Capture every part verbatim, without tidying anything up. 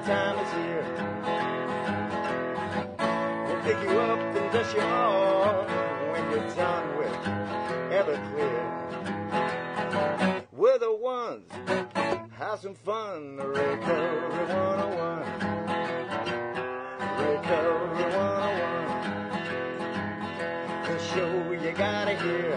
time is here. We'll pick you up and dust you off when you're done with Everclear. We're the ones, have some fun, Recovery one oh one. Recovery one oh one. The show you gotta hear.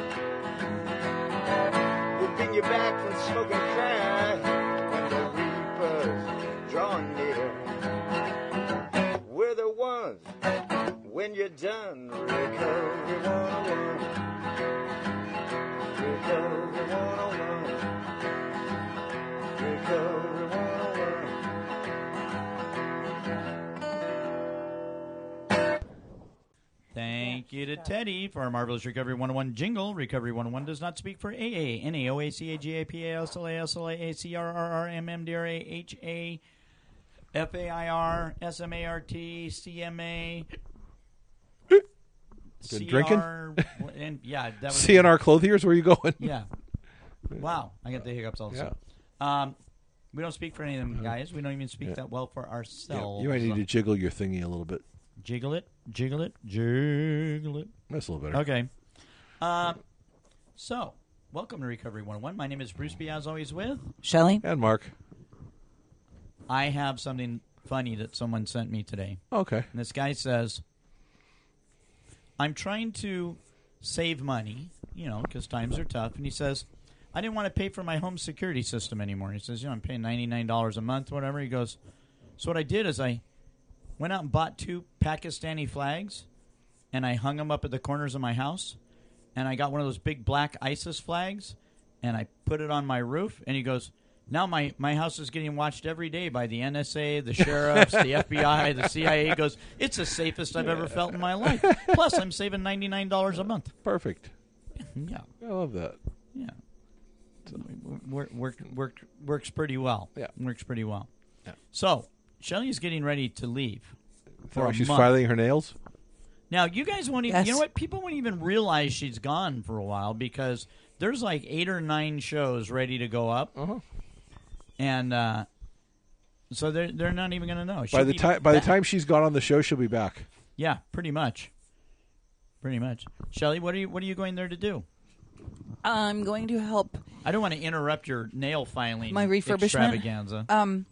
We'll bring you back from smoking crack when the reaper's drawing near. We're the ones, when you're done, Recovery one oh one. Recovery one oh one. Recovery one oh one. Thank you to Teddy for our marvelous Recovery one oh one jingle. Recovery one oh one does not speak for A A, N A O A C A G A P A S L A S L A A C R R R M M D R A H A F A I R S M A R T C M A. Good drinking? And, yeah, that was C N R Clothiers, where you going? Yeah. Wow, I get the hiccups also. Yeah. Um, we don't speak for any of them guys. We don't even speak Yeah. that well for ourselves. Yeah, you might need to jiggle your thingy a little bit. Jiggle it, jiggle it, jiggle it. That's a little better. Okay. Um, so, welcome to Recovery one oh one. My name is Bruce B. As always with Shelley and Mark. I have something funny that someone sent me today. Okay. And this guy says, I'm trying to save money, you know, because times are tough. And he says, I didn't want to pay for my home security system anymore. He says, you know, I'm paying ninety-nine dollars a month, whatever. He goes, so what I did is I went out and bought two Pakistani flags, and I hung them up at the corners of my house. And I got one of those big black ISIS flags, and I put it on my roof. And he goes, now my, my house is getting watched every day by the N S A, the sheriffs, the F B I, the C I A. He goes, it's the safest I've ever felt in my life. Plus, I'm saving ninety-nine dollars a month. Perfect. Yeah. I love that. Yeah. So, work, work, work, works pretty well. Yeah. Works pretty well. Yeah. So, Shelley's getting ready to leave. For Oh, a she's month. filing her nails? Now, you guys won't even, Yes. you know what? People won't even realize she's gone for a while because there's like eight or nine shows ready to go up. Uh-huh. And uh, so they're, they're not even going to know. By She'll the be time by the back. time she's gone on the show, she'll be back. Yeah, pretty much. Pretty much. Shelley, what are you, what are you going there to do? I'm going to help I don't want to interrupt your nail filing my refurbishment. extravaganza. Um,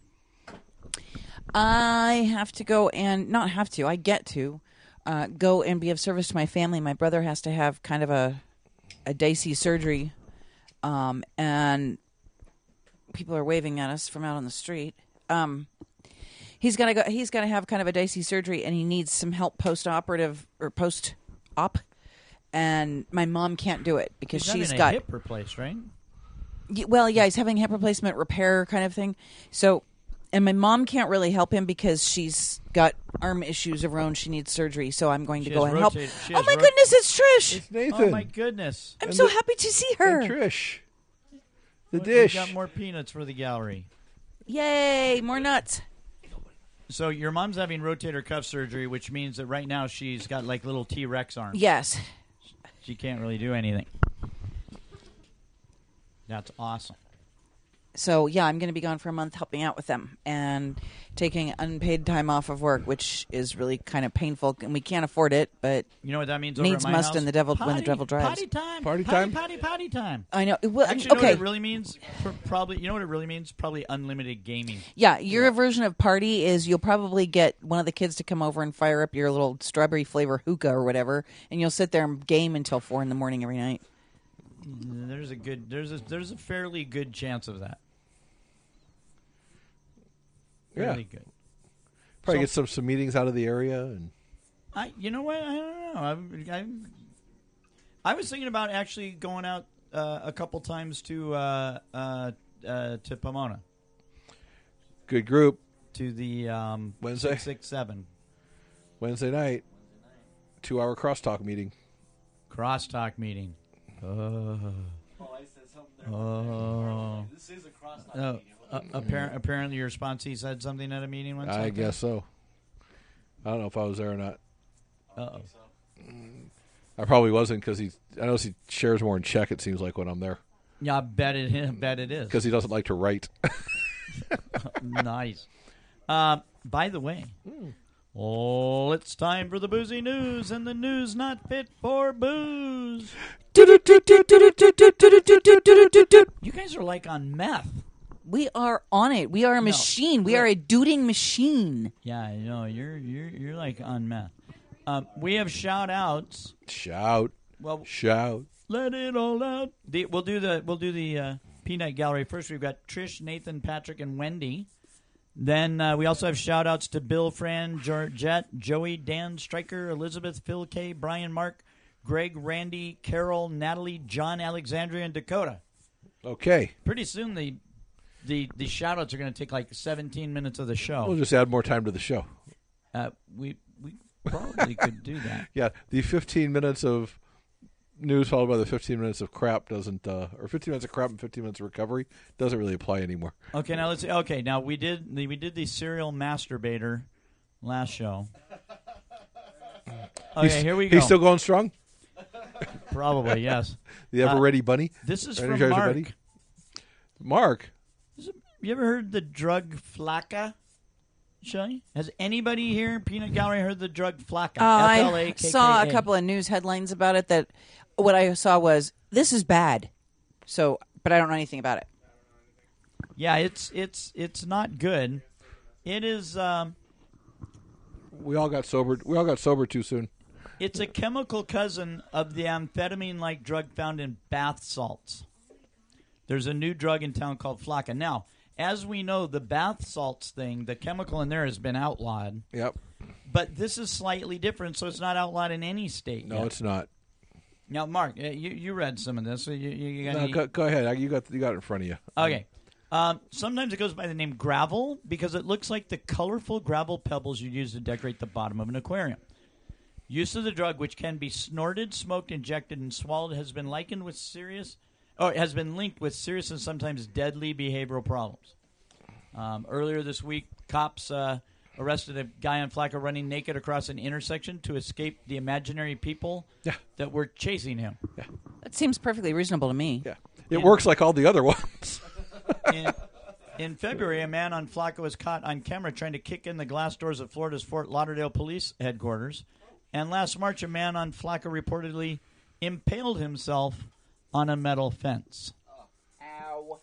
I have to go and not have to. I get to uh, go and be of service to my family. My brother has to have kind of a a dicey surgery, um, and people are waving at us from out on the street. Um, he's gonna go. He's gonna have kind of a dicey surgery, and he needs some help post-operative or post-op. And my mom can't do it because He's she's having a got hip replaced, right? Y- Well, yeah, he's having hip replacement repair kind of thing. So, and my mom can't really help him because she's got arm issues of her own. She needs surgery. So I'm going to She go has and help. rotated- she Oh has my ro- goodness, it's Trish! It's Nathan. Oh my goodness! I'm and so the- happy to see her. And Trish. The Well, dish. We got more peanuts for the gallery. Yay, more nuts. So your mom's having rotator cuff surgery, which means that right now she's got like little T-Rex arms. Yes. She can't really do anything. That's awesome. So, yeah, I'm going to be gone for a month helping out with them and taking unpaid time off of work, which is really kind of painful, and we can't afford it, but You know what that means? Over Needs at my must house? and the devil- when the Potty- devil drives. Potty time. Party potty, time? Potty potty time. I know. Well, Actually, you know okay. what it really means? Pr- Probably. You know what it really means? Probably unlimited gaming. Yeah, your version of party is you'll probably get one of the kids to come over and fire up your little strawberry flavor hookah or whatever, and you'll sit there and game until four in the morning every night. There's a good. There's a. There's a fairly good chance of that. Yeah. Really good. Probably So- get some, some meetings out of the area. And I, you know what? I don't know. I, I, I was thinking about actually going out uh, a couple times to uh, uh, uh, to Pomona good group. to the um, Wednesday? six six seven Wednesday night, two-hour crosstalk meeting. crosstalk meeting. Uh, Oh, I said something there. oh. This is a crosstalk Uh, meeting. uh, appar- apparently, your sponsee said something at a meeting once. I guess so. I don't know if I was there or not. Uh oh. I probably wasn't because he. I know he shares more in check. It seems like when I'm there Yeah, I bet it. I bet it is. because he doesn't like to write. Nice. Uh, by the way, oh, it's time for the boozy news, and the news not fit for booze. You guys are like on meth. We are on it. We are a No. machine. We are a dooting machine. Yeah, I know you're you're you're like on meth. Um, we have shout outs. Shout, Well, shout. let it all out. The, we'll do the we'll do the uh, Peanut Gallery first. We've got Trish, Nathan, Patrick, and Wendy. Then uh, we also have shout outs to Bill, Fran, Georgette, Joey, Dan, Stryker, Elizabeth, Phil K, Brian, Mark, Greg, Randy, Carol, Natalie, John, Alexandria, and Dakota. Okay, Pretty soon the the the shout outs are going to take like seventeen minutes of the show. we'll just add more time to the show. Uh, we we probably could do that. Yeah, the fifteen minutes of news followed by the fifteen minutes of crap doesn't, uh, or fifteen minutes of crap and fifteen minutes of recovery doesn't really apply anymore. Okay, now let's see. Okay, now we did the we did the serial masturbator last show. Okay, He's- here we go. He's still going strong? Probably yes. The ever ready bunny? This is Energizer from Mark. Bunny? Mark? You ever heard the drug flakka? Shelly, has anybody here in Peanut Gallery heard the drug flakka? Uh, F L A I K K A. saw a couple of news headlines about it that what I saw was, this is bad. So, but I don't know anything about it. Yeah, it's it's it's not good. It is. Um, We all got sober. We all got sober too soon. It's a chemical cousin of the amphetamine-like drug found in bath salts. There's a new drug in town called Flakka. Now, as we know, the bath salts thing, the chemical in there has been outlawed. Yep. But this is slightly different, so it's not outlawed in any state No, yet. it's not. Now, Mark, uh, you, you read some of this. So you, you, you got No, any- go, go ahead. You got you got it in front of you. Okay. Um, sometimes it goes by the name gravel because it looks like the colorful gravel pebbles you use to decorate the bottom of an aquarium. Use of the drug, which can be snorted, smoked, injected, and swallowed, has been likened with serious, or has been linked with serious and sometimes deadly behavioral problems. Um, earlier this week, cops uh, arrested a guy on Flakka running naked across an intersection to escape the imaginary people Yeah. that were chasing him. That seems perfectly reasonable to me. Yeah. It Yeah. works like all the other ones. In, in February, a man on Flakka was caught on camera trying to kick in the glass doors of Florida's Fort Lauderdale police headquarters. And last March, a man on Flakka reportedly impaled himself on a metal fence. Ow.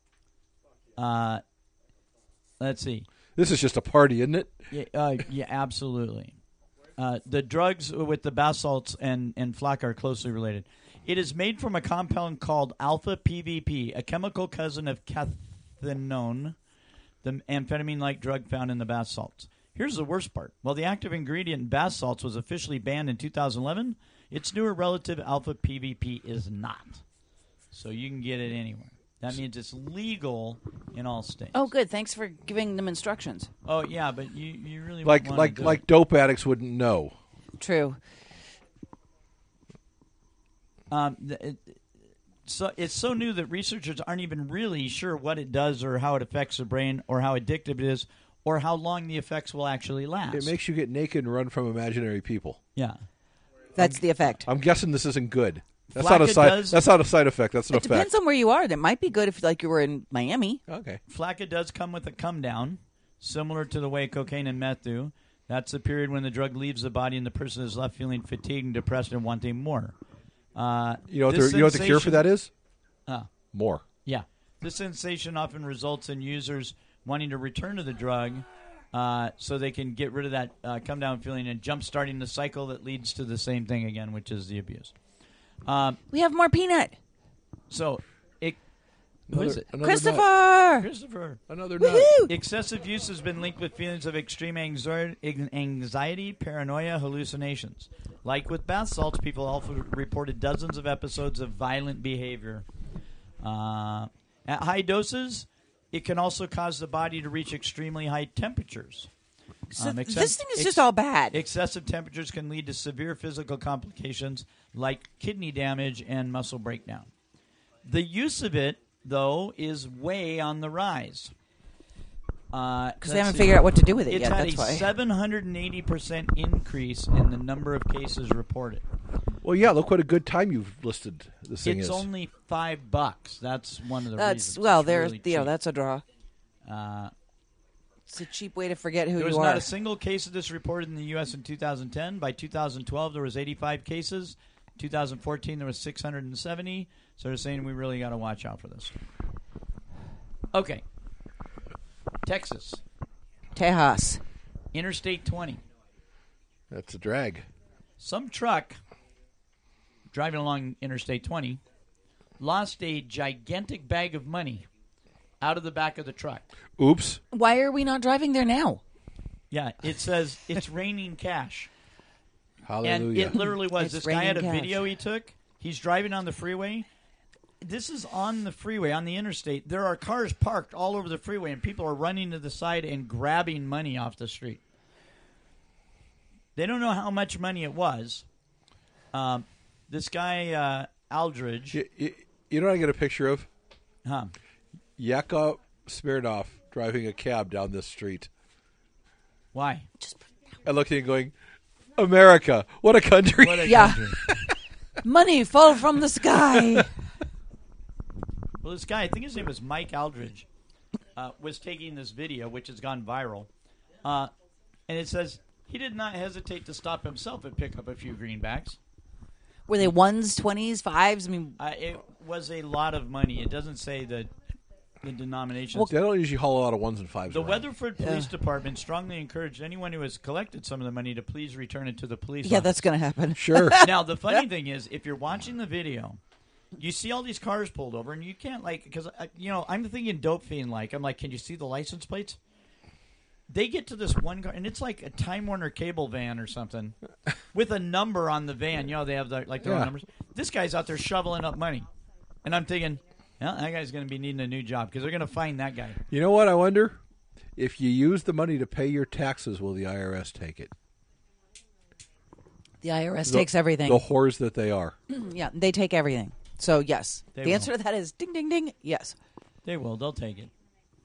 Uh, let's see. This is just a party, isn't it? Yeah, uh, yeah absolutely. Uh, the drugs with the bath salts and, and Flakka are closely related. It is made from a compound called alpha P V P, a chemical cousin of cathinone, the amphetamine-like drug found in the bath salts. Here's the worst part. While the active ingredient in bath salts was officially banned in two thousand eleven, its newer relative alpha P V P is not. So you can get it anywhere. That means it's legal in all states. Oh, good. Thanks for giving them instructions. Oh, yeah, but you, you really Like want like to do like it. dope addicts wouldn't know. True. Um, th- it, so it's so new that researchers aren't even really sure what it does or how it affects the brain or how addictive it is or how long the effects will actually last. It makes you get naked and run from imaginary people. yeah. That's the effect. I'm guessing this isn't good. That's Flakka not a side. does- That's not a side effect. That's an It depends effect. on where you are. That might be good if, like, you were in Miami. Okay. Flakka does come with a come down, similar to the way cocaine and meth do. That's the period when the drug leaves the body and the person is left feeling fatigued and depressed and wanting more. Uh, You know what? this The, you know what the cure for sensation- that is? Ah. More. Yeah. This sensation often results in users wanting to return to the drug uh, so they can get rid of that uh, come down feeling and jump starting the cycle that leads to the same thing again, which is the abuse. Um, We have more peanut. so, it, who is it? Another Christopher! nut. Christopher. Another nut. Woohoo! Excessive use has been linked with feelings of extreme anxi- anxiety, paranoia, hallucinations. Like with bath salts, people also reported dozens of episodes of violent behavior. Uh, at high doses, it can also cause the body to reach extremely high temperatures. So Um, this excess- thing is ex- just all bad. Excessive temperatures can lead to severe physical complications like kidney damage and muscle breakdown. The use of it, though, is way on the rise. Because Because they haven't figured out what to do with it It's yet. had That's a why. seven hundred eighty percent increase in the number of cases reported. Well, yeah. Look what a good time you've listed this thing It's is. only five bucks. That's one of the That's reasons. well, It's there's really you know cheap. that's a draw. Uh, It's a cheap way to forget who There was you not are. a single case of this reported in the U S in two thousand ten. By two thousand twelve, there was eighty-five cases. two thousand fourteen, there was six hundred seventy. So they're saying we really got to watch out for this. Okay. Texas. Tejas. Interstate twenty. That's a drag. Some truck driving along Interstate twenty lost a gigantic bag of money out of the back of the truck. Oops. Why are we not driving there now? Yeah, it says it's raining cash. And Hallelujah. it literally was. It's This guy had a raining cash. video he took. He's driving on the freeway. This is on the freeway, on the interstate. There are cars parked all over the freeway, and people are running to the side and grabbing money off the street. They don't know how much money it was. Um, this guy, uh, Aldridge. you, you, you know what I get a picture of? Huh. Yakov Smirnov driving a cab down this street. Why? And looking and going, America, what a country. What a Yeah. country. Money fall from the sky. Well, this guy, I think his name was Mike Aldridge, uh, was taking this video, which has gone viral. Uh, and it says he did not hesitate to stop himself and pick up a few greenbacks. Were they ones, twenties, fives? I mean, Uh, it was a lot of money. It doesn't say the the denominations. They don't usually haul a lot of ones and fives The around. Weatherford Police Yeah. Department strongly encouraged anyone who has collected some of the money to please return it to the police yeah, office. that's going to happen. Sure. Now, the funny thing is, if you're watching the video, you see all these cars pulled over, and you can't, like, because, uh, you know, I'm thinking dope fiend, like, I'm like, can you see the license plates? They get to this one car, and it's like a Time Warner cable van or something with a number on the van. You know, they have, the, like, their own Yeah. numbers. This guy's out there shoveling up money. And I'm thinking, well, that guy's going to be needing a new job because they're going to find that guy. You know what I wonder? If you use the money to pay your taxes, will the I R S take it? The I R S The- takes everything. The whores that they are. Yeah, they take everything. So, yes. They the will. answer to that is ding, ding, ding. Yes. They will. They'll take it.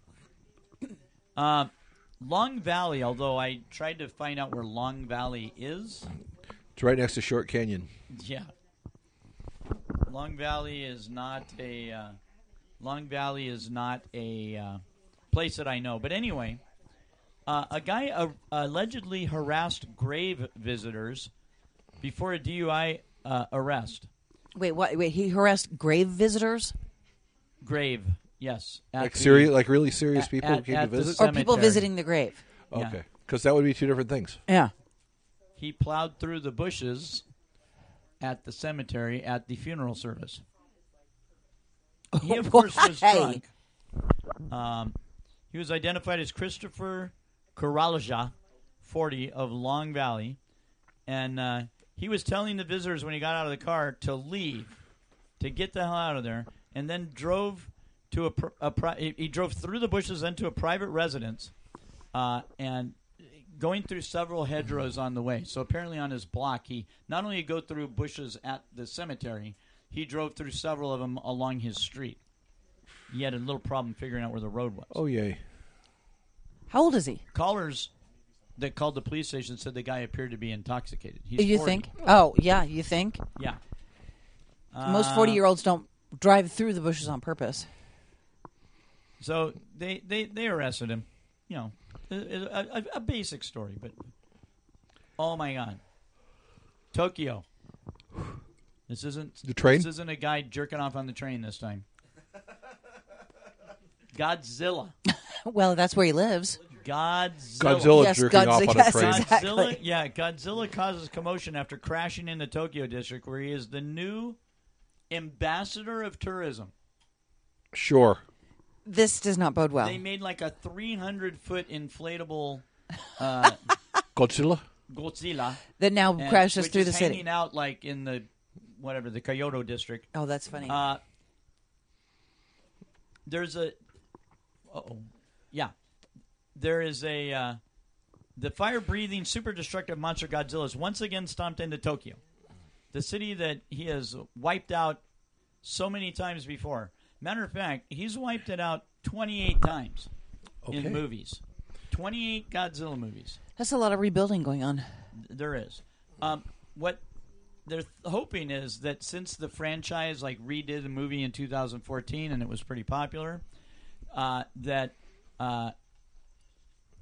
Uh, Long Valley, although I tried to find out where Long Valley is. It's right next to Short Canyon. Yeah. Long Valley is not a uh, Long Valley is not a uh, place that I know. But anyway, uh, a guy uh, allegedly harassed grave visitors before a D U I uh, arrest. Wait, what? Wait, he harassed grave visitors? Grave, yes. at Like the- serious, like really serious at- people who at- came at to the visit? cem- Or people Cemetery. visiting the grave? Yeah. Okay. Because that would be two different things. Yeah. He plowed through the bushes at the cemetery at the funeral service. He, of course, was Why? drunk. Um, he was identified as Christopher Corralja, forty, of Long Valley. And uh, he was telling the visitors when he got out of the car to leave, to get the hell out of there, and then drove to a, pr- a pri- he, he drove through the bushes into a private residence, uh, and going through several hedgerows on the way. So apparently on his block, he not only go through bushes at the cemetery, he drove through several of them along his street. He had a little problem figuring out where the road was. Oh, yay. How old is he? Callers that called the police station said the guy appeared to be intoxicated. He's you forty. think? Oh, yeah, you think? Yeah. Most Uh, forty-year-olds don't drive through the bushes on purpose. So they, they, they arrested him. You know, a, a, a basic story, but oh my God, Tokyo. This isn't The train? This isn't a guy jerking off on the train this time. Godzilla. Well, that's where he lives. Godzilla. Godzilla Yes, jerking Godzi- off on yes, a train. exactly. Godzilla, yeah, Godzilla causes commotion after crashing in the Tokyo district, where he is the new ambassador of tourism. Sure. This does not bode well. They made like a three hundred foot inflatable uh, Godzilla? Godzilla that now and- crashes which through is the city. hanging out like in the whatever the Kyoto district. Oh, that's funny. Uh, there's a, oh, yeah, there is a uh, the fire-breathing, super-destructive monster Godzilla is once again stomped into Tokyo, the city that he has wiped out so many times before. Matter of fact, he's wiped it out twenty-eight times Okay. in movies. twenty-eight Godzilla movies. That's a lot of rebuilding going on. There is. Um, what they're th- hoping is that since the franchise like redid the movie in two thousand fourteen and it was pretty popular, uh, that uh,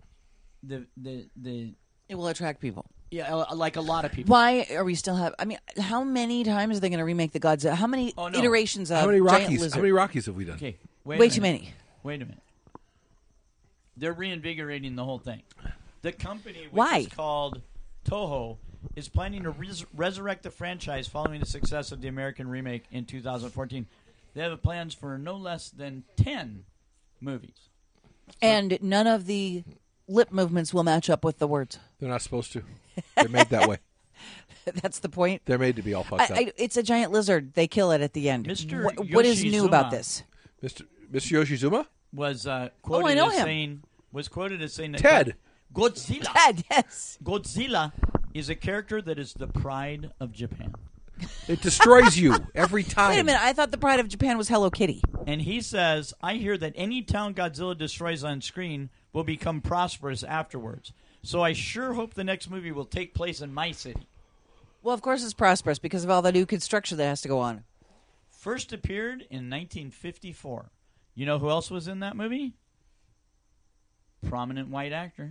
the the the It will attract people. yeah, uh, like a lot of people. Why are we still have? I mean, how many times are they going to remake the Godzilla? How many Oh, no. iterations of How many Giant Rockies? Lizard? How many Rockies have we done? Okay, wait. Way a too minute. many. Wait a minute. They're reinvigorating the whole thing. The company, which Why? is called Toho, is planning to res- resurrect the franchise following the success of the American remake in two thousand fourteen. They have plans for no less than ten movies. And none of the lip movements will match up with the words. They're not supposed to. They're made that way. That's the point. They're made to be all fucked I, up. I, it's a giant lizard. They kill it at the end. Mister What, what is new about Yoshizuma. this? Mister Mister Yoshizuma? Was uh, quoted Oh, I know as him. saying was quoted as saying that Ted. Godzilla Dad, yes. Godzilla is a character that is the pride of Japan. It destroys you every time. Wait a minute. I thought the pride of Japan was Hello Kitty. And he says, I hear that any town Godzilla destroys on screen will become prosperous afterwards. So I sure hope the next movie will take place in my city. Well, of course it's prosperous because of all the new construction that has to go on. First appeared in nineteen fifty-four. You know who else was in that movie? Prominent white actor.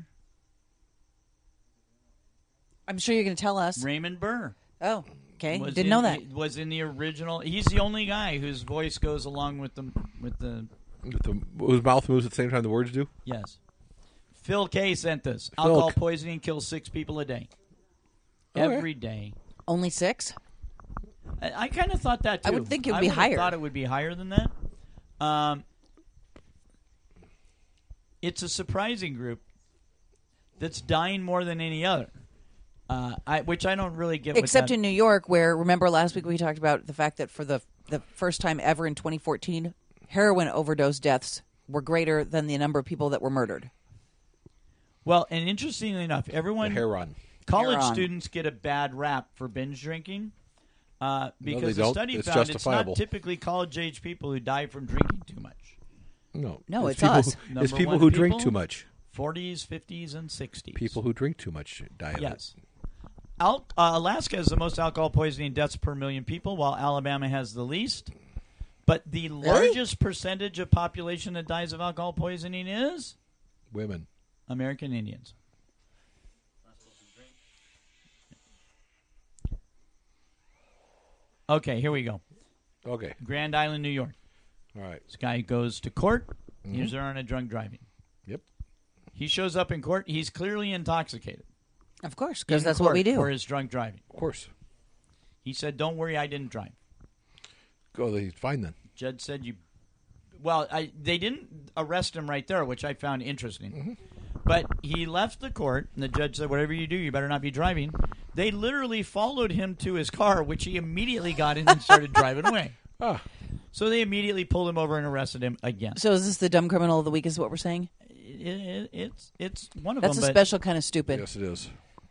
I'm sure you're going to tell us. Raymond Burr. Oh, okay. Was Didn't in- know that. he Was in the original. He's the only guy whose voice goes along with the with the With the, whose mouth moves at the same time the words do? yes. Phil Kay sent this. Phil. Alcohol poisoning kills six people a day. Okay. Every day. Only six? I, I kind of thought that too. I would think it would I be would've higher. Thought it would be higher than that. Um, it's a surprising group that's dying more than any other. Uh, I, which I don't really get. Except what that, in New York, where, remember last week we talked about the fact that for the, the first time ever in twenty fourteen, heroin overdose deaths were greater than the number of people that were murdered. well, and interestingly enough, everyone The hair run. college Heron. students get a bad rap for binge drinking uh, because they the don't. study It's found it's justifiable. not typically college-age people who die from drinking too much. No. No, it's people us. Who, Number it's people one who drink people? too much. forties, fifties, and sixties. People who drink too much die of Yes. Al- uh, Alaska has the most alcohol poisoning deaths per million people, while Alabama has the least. But the largest percentage of population that dies of alcohol poisoning is it. Women. American Indians. Okay, here we go. Okay. Grand Island, New York. All right. This guy goes to court. He's there on a drunk driving. Yep. He shows up in court. He's clearly intoxicated. Of course, because in that's what we court do. For his drunk driving. Of course. He said, "Don't worry, I didn't drive." Go. He's fine then. Judge said you. Well, I, they didn't arrest him right there, which I found interesting. Mm-hmm. But he left the court, and the judge said, "Whatever you do, you better not be driving." They literally followed him to his car, which he immediately got in and started driving away. Ah. So they immediately pulled him over and arrested him again. So is this the dumb criminal of the week is what we're saying? It, it, it's it's one of That's them. a but, special kind of stupid. Yes, it is.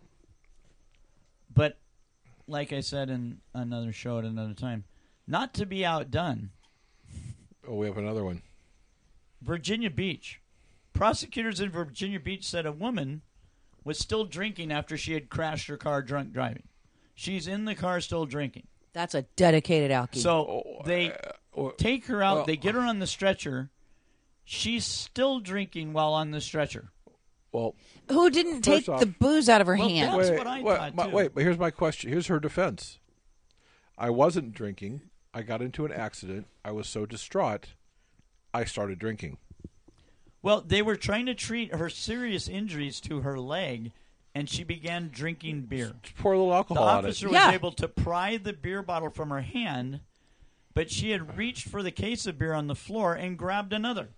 but like I said in another show at another time, not to be outdone. Oh, we have another one. Virginia Beach. Prosecutors in Virginia Beach said a woman was still drinking after she had crashed her car drunk driving. She's in the car still drinking. That's a dedicated alky. So Oh, they uh, take her out. well- They get her on the stretcher. She's still drinking while on the stretcher. Well, Who didn't take First off- the booze out of her Well, hand? That's wait, what I wait, thought, my- too. wait, but here's my question. Here's her defense. I wasn't drinking. I got into an accident. I was so distraught, I started drinking. Well, they were trying to treat her serious injuries to her leg, and she began drinking beer. Pour a little The alcohol on it. officer was Yeah. able to pry the beer bottle from her hand, but she had reached for the case of beer on the floor and grabbed another.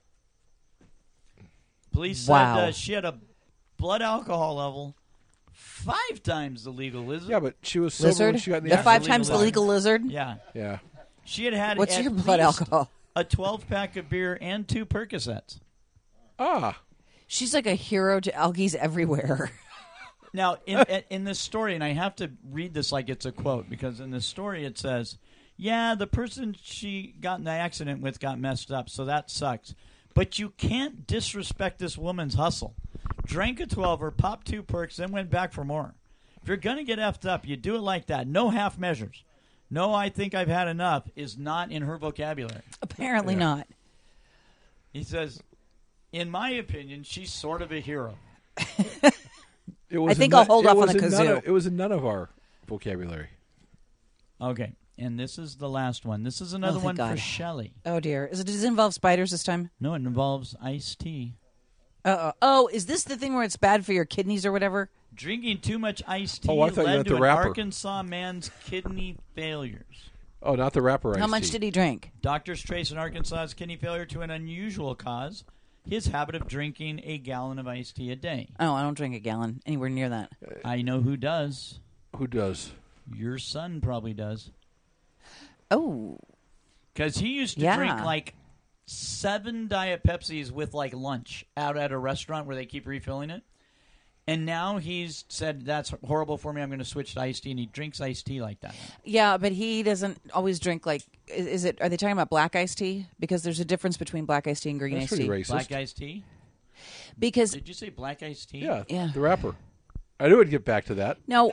Police Wow. said uh, she had a blood alcohol level five times the legal lizard. Yeah, but she was sober Lizard? when she got in the, The five accident. times the legal lizard? Yeah. Yeah. She had had What's at your blood least alcohol? a twelve-pack of beer and two Percocets. Ah. She's like a hero to alkies everywhere. Now, in, in this story, and I have to read this like it's a quote, because in this story it says, yeah, the person she got in the accident with got messed up, so that sucks. But you can't disrespect this woman's hustle. Drank a twelver, popped two perks, then went back for more. If you're going to get effed up, you do it like that. No half measures. No, I think I've had enough is not in her vocabulary. Apparently Yeah. not. He says, in my opinion, she's sort of a hero. It was I think in I'll none- hold it off on was the in none kazoo. of- It was in none of our vocabulary. Okay, and this is the last one. This is another thank one for God. Shelley. Oh dear, is it, does it involve spiders this time? No, it involves iced tea. Uh oh, is this the thing where it's bad for your kidneys or whatever? Drinking too much iced tea Oh, I thought you led meant to the an wrapper. Arkansas man's kidney failures. Oh, not the wrapper iced How much tea. did he drink? Doctors trace an Arkansas's kidney failure to an unusual cause: his habit of drinking a gallon of iced tea a day. Oh, I don't drink a gallon anywhere near that. I know who does. Who does? Your son probably does. Oh, Because he used to Yeah. drink like seven Diet Pepsis with like lunch out at a restaurant where they keep refilling it. And now he's said, that's horrible for me. I'm going to switch to iced tea. And he drinks iced tea like that. yeah, but he doesn't always drink like. Is, is it? Are they talking about black iced tea? Because there's a difference between black iced tea and green That's iced pretty tea. racist. Black iced tea? Because Did you say black iced tea? Yeah, Yeah. the wrapper. I knew we'd get back to that. no.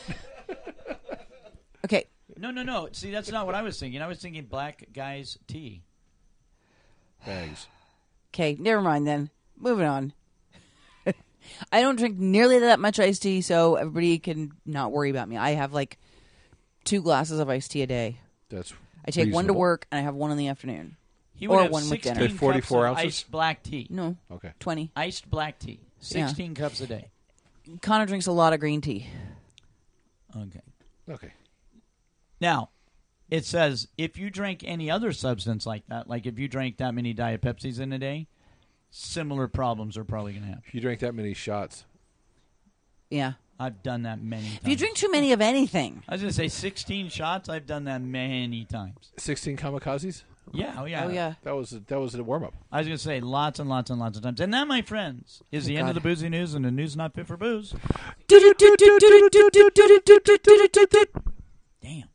Okay, No, no, no. See, that's not what I was thinking. I was thinking black guy's tea. Bags. okay, never mind then. Moving on. I don't drink nearly that much iced tea, so everybody can not worry about me. I have like two glasses of iced tea a day. That's I take one to reasonable. work, and I have one in the afternoon. He would Or have one with dinner. sixteen Okay, forty-four cups of ounces? iced black tea. No, Okay. twenty. Iced black tea. Yeah. sixteen cups a day. Connor drinks a lot of green tea. Okay. Okay. Now, it says if you drink any other substance like that, like if you drank that many Diet Pepsis in a day, similar problems are probably going to happen. If you drank that many shots, Yeah. I've done that many times. If you drink too many of anything, I was going to say sixteen shots. I've done that many times. sixteen kamikazes. Yeah, oh yeah. oh yeah. That was that was a warm up. I was going to say lots and lots and lots of times. And that, my friends, is the end of God. the boozy news and the news not fit for booze. Damn.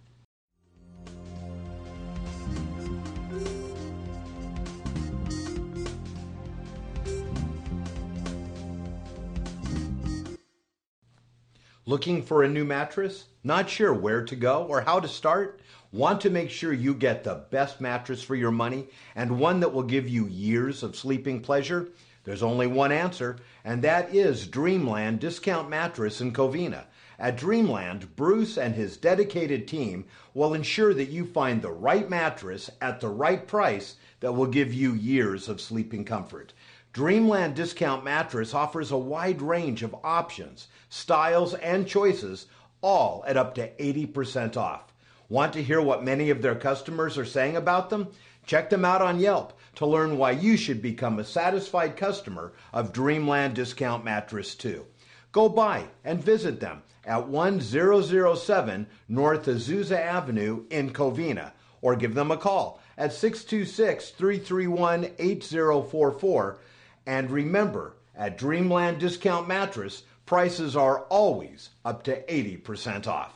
Looking for a new mattress? Not sure where to go or how to start? Want to make sure you get the best mattress for your money and one that will give you years of sleeping pleasure? There's only one answer, and that is Dreamland Discount Mattress in Covina. At Dreamland, Bruce and his dedicated team will ensure that you find the right mattress at the right price that will give you years of sleeping comfort. Dreamland Discount Mattress offers a wide range of options, styles, and choices, all at up to eighty percent off. Want to hear what many of their customers are saying about them? Check them out on Yelp to learn why you should become a satisfied customer of Dreamland Discount Mattress too. Go by and visit them at one thousand seven North Azusa Avenue in Covina, or give them a call at six two six, three three one, eight zero four four. And remember, at Dreamland Discount Mattress, prices are always up to eighty percent off.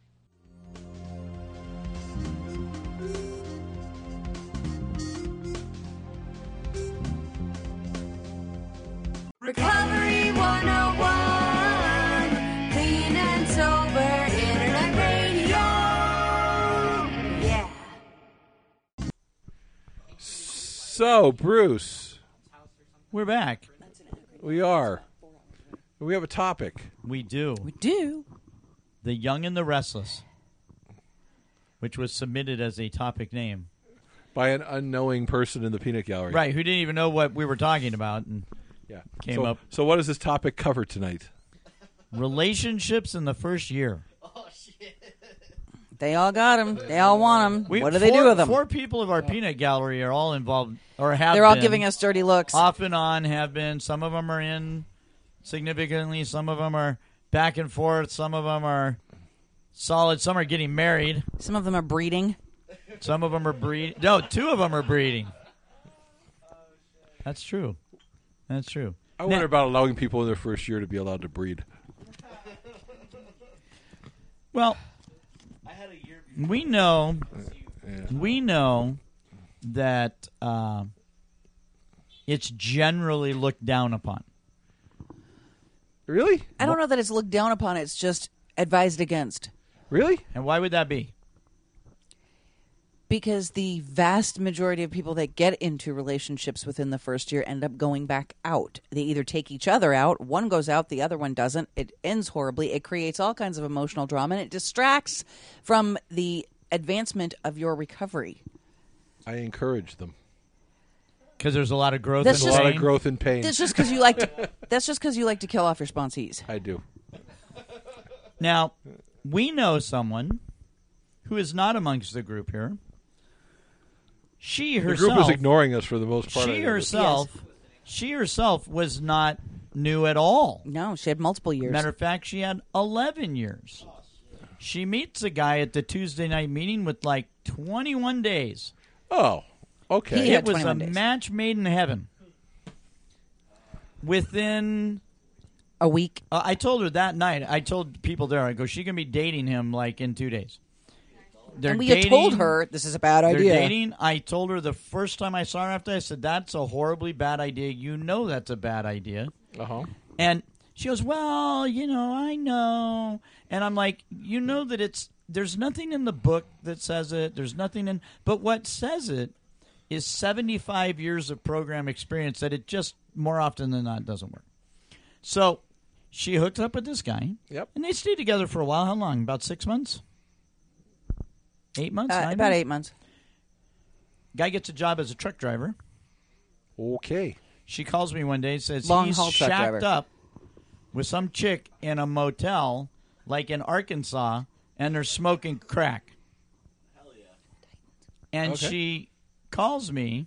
Recovery one oh one, clean and sober internet radio. Yeah. So, Bruce, We're back. we are. We have a topic. We do. we do. The Young and the Restless, which was submitted as a topic name. By an unknowing person in the peanut gallery. Right, who didn't even know what we were talking about. And Yeah. Came so, up. So, what does this topic cover tonight? relationships in the first year. They all got them. They all want them. We- What do they four- do with them? Four people of our peanut gallery are all involved, or have They're all been. giving us dirty looks. Off and on have been. Some of them are in significantly. Some of them are back and forth. Some of them are solid. Some are getting married. Some of them are breeding. Some of them are breeding. No, two of them are breeding. That's true. That's true. I Now- wonder about allowing people in their first year to be allowed to breed. Well, we know, Yeah. we know that uh, it's generally looked down upon. Really? I don't know that it's looked down upon. It's just advised against. Really? And why would that be? Because the vast majority of people that get into relationships within the first year end up going back out. They either take each other out, one goes out, the other one doesn't. It ends horribly. It creates all kinds of emotional drama, and it distracts from the advancement of your recovery. I encourage them. Because there's a lot of growth That's in A just- lot of pain. growth and pain. That's just because you like to. That's just because you like to kill off your sponsees. I do. Now, we know someone who is not amongst the group here. She The herself, group is ignoring us for the most part. I she noticed. herself, she herself was not new at all. No, she had multiple years. Matter of fact, she had eleven years. She meets a guy at the Tuesday night meeting with like twenty-one days. Oh, okay. He had It was a twenty-one days. match made in heaven. Within, A week. uh, I told her that night. I told people there. I go, she can be dating him like in two days. They're and we had dating, told her this is a bad They're idea. dating. I told her the first time I saw her after. I said, "That's a horribly bad idea. You know that's a bad idea." Uh huh. And she goes, "Well, you know, I know." And I'm like, "You know that it's there's nothing in the book that says it. There's nothing in, but what says it is seventy-five years of program experience that it just more often than not doesn't work." So she hooked up with this guy. Yep. And they stayed together for a while. How long? About six months? Eight months? Uh, Nine about months? eight months. Guy gets a job as a truck driver. Okay. She calls me one day and says Long he's haul truck shacked driver. up with some chick in a motel, like in Arkansas, and they're smoking crack. Hell yeah. And Okay. she calls me,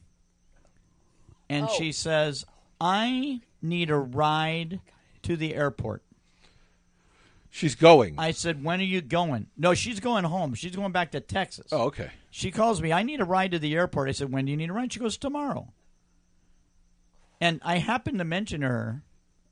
and Oh. she says, "I need a ride to the airport." She's going. I said, "When are you going?" No, she's going home. She's going back to Texas. oh, okay. She calls me, "I need a ride to the airport." I said, "When do you need a ride?" She goes, "Tomorrow." And I happened to mention to her,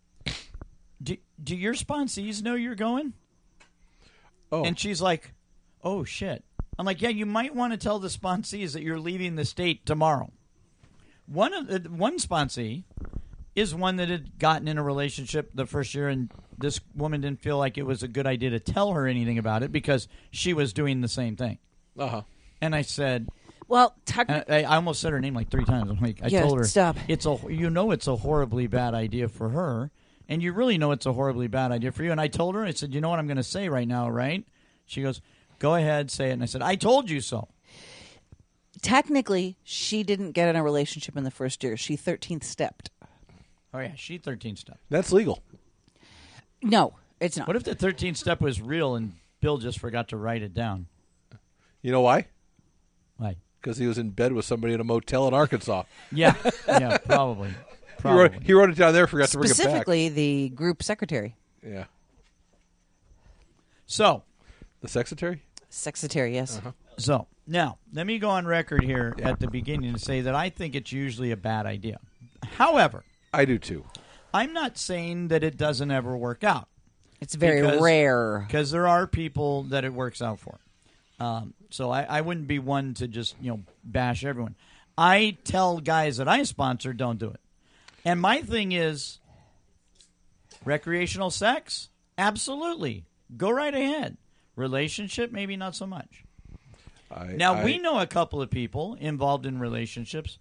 do, do your sponsees know you're going? Oh, And she's like, "Oh, shit." I'm like, "Yeah, you might want to tell the sponsees that you're leaving the state tomorrow." One of the, one sponsee is one that had gotten in a relationship the first year, and this woman didn't feel like it was a good idea to tell her anything about it because she was doing the same thing. uh huh. And I said, Well, and technically, I, I almost said her name like three times. I'm like, I Yeah, told her, stop. It's a, you know, it's a horribly bad idea for her, and you really know it's a horribly bad idea for you. And I told her, I said, "You know what I'm going to say right now, right?" She goes, "Go ahead, say it." And I said, "I told you so." technically, she didn't get in a relationship in the first year. She thirteenth stepped. Oh yeah, she thirteen step. That's legal. No, it's not. What if the thirteenth step was real and Bill just forgot to write it down? You know why? Like, Because he was in bed with somebody in a motel in Arkansas. yeah, yeah, probably, He wrote, probably. he wrote it down there, forgot to bring it back. Specifically, the group secretary. Yeah. So, The secretary? Secretary, yes. Uh-huh. so now let me go on record here at the beginning to say that I think it's usually a bad idea. However, I do too. I'm not saying that it doesn't ever work out. It's very Because- rare. Because there are people that it works out for. Um, so I, I wouldn't be one to just, you know, bash everyone. I tell guys that I sponsor, don't do it. And my thing is, recreational sex? Absolutely. Go right ahead. Relationship? Maybe not so much. I, Now, I, we know a couple of people involved in relationships.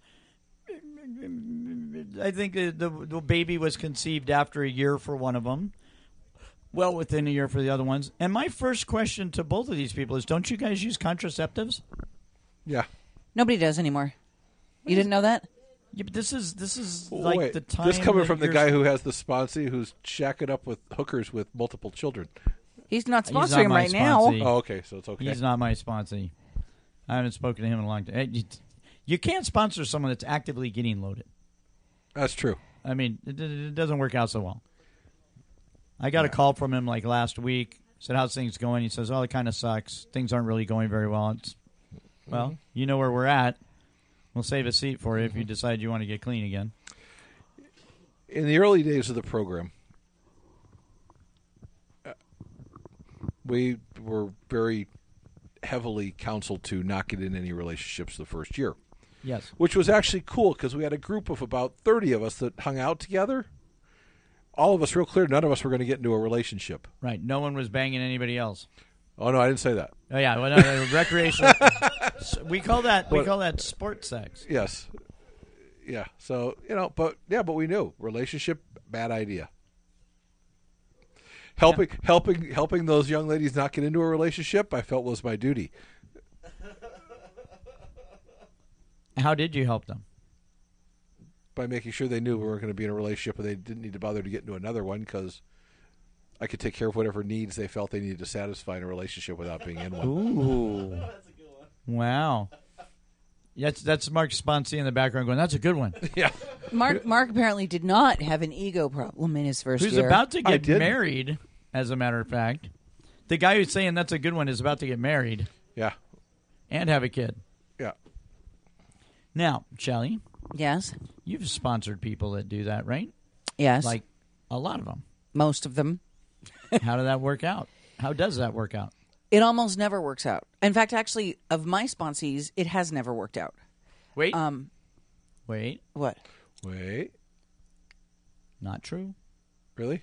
I think the, the, the baby was conceived after a year for one of them. Well, within a year for the other ones. And my first question to both of these people is, don't you guys use contraceptives? Yeah. Nobody does anymore. You didn't know that? Yeah, but this is this is Oh, like wait. the time. This coming that from the you're- guy who has the sponsee who's shacking up with hookers with multiple children. He's not He's not sponsoring him my right now. sponsee. Oh, okay, so it's okay. He's not my sponsee. I haven't spoken to him in a long time. Hey, You, you can't sponsor someone that's actively getting loaded. That's true. I mean, it, it doesn't work out so well. I got a call from him like last week. Said, "How's things going?" He says, "Oh, it kind of sucks. Things aren't really going very well." It's, well, you know where we're at. We'll save a seat for you if you decide you want to get clean again. In the early days of the program, uh, we were very heavily counseled to not get in any relationships the first year, Yes. which was actually cool because we had a group of about thirty of us that hung out together. All of us real clear, none of us were going to get into a relationship. Right. No one was banging anybody else. Oh, no, I didn't say that. Oh, yeah. Well, no, no, recreational. S- we call that we What- call that sport sex. Yes. Yeah. So, you know, but yeah, but we knew relationship bad idea. Helping helping helping those young ladies not get into a relationship, I felt was my duty. How did you help them? By making sure they knew we weren't going to be in a relationship and they didn't need to bother to get into another one because I could take care of whatever needs they felt they needed to satisfy in a relationship without being in one. Ooh. Wow. That's that's Mark Sponsi in the background going, that's a good one. Yeah. Mark Mark apparently did not have an ego problem in his first Who's year. about to I get didn't. married, as a matter of fact. The guy who's saying that's a good one is about to get married Yeah. and have a kid. Yeah. Now, Shelley, Yes. you've sponsored people that do that, right? Yes. Like a lot of them. most of them. How did that work out? How does that work out? It almost never works out. In fact, actually, of my sponsees, it has never worked out. Wait. Um, Wait. what? Wait. Not true. Really?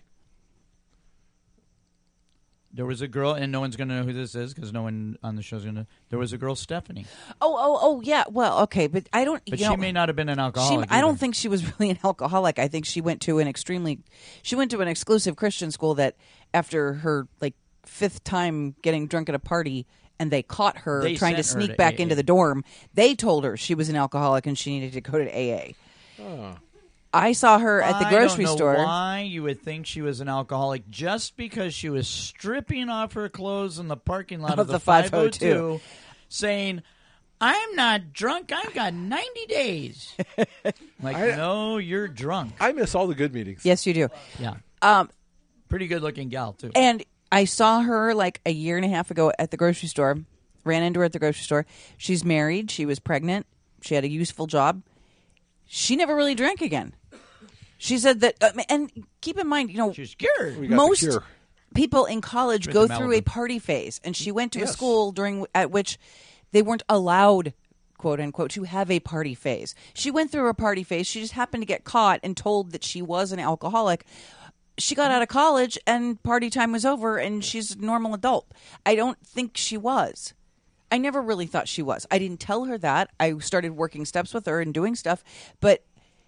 There was a girl, and no one's going to know who this is because no one on the show's going to. There was a girl, Stephanie. Oh, oh, oh, yeah. Well, okay, but I don't. But you she know, may not have been an She, alcoholic. I don't either. think she was really an alcoholic. I think she went to an extremely, she went to an exclusive Christian school that after her like fifth time getting drunk at a party and they caught her They trying to sent her sneak to back A A. into the dorm, they told her she was an alcoholic and she needed to go to A A. Oh. I saw her at the I grocery don't know store. Why you would think she was an alcoholic just because she was stripping off her clothes in the parking lot of, Of the, the five five oh oh two, two. saying, "I'm not drunk. I've got ninety days." Like, I- no, you're drunk. I miss all the good meetings. Yes, you do. Yeah, Um, pretty good looking gal too. And I saw her like a year and a half ago at the grocery store. Ran into her at the grocery store. She's married. She was pregnant. She had a useful job. She never really drank again. She said that, uh, and keep in mind, you know, She's cured. We got most the cure. people in college Went go to through Malibu. a party phase, and she went to a Yes. school during at which they weren't allowed, quote unquote, to have a party phase. She went through a party phase. She just happened to get caught and told that she was an alcoholic. She got out of college, and party time was over, and she's a normal adult. I don't think she was. I never really thought she was. I didn't tell her that. I started working steps with her and doing stuff, but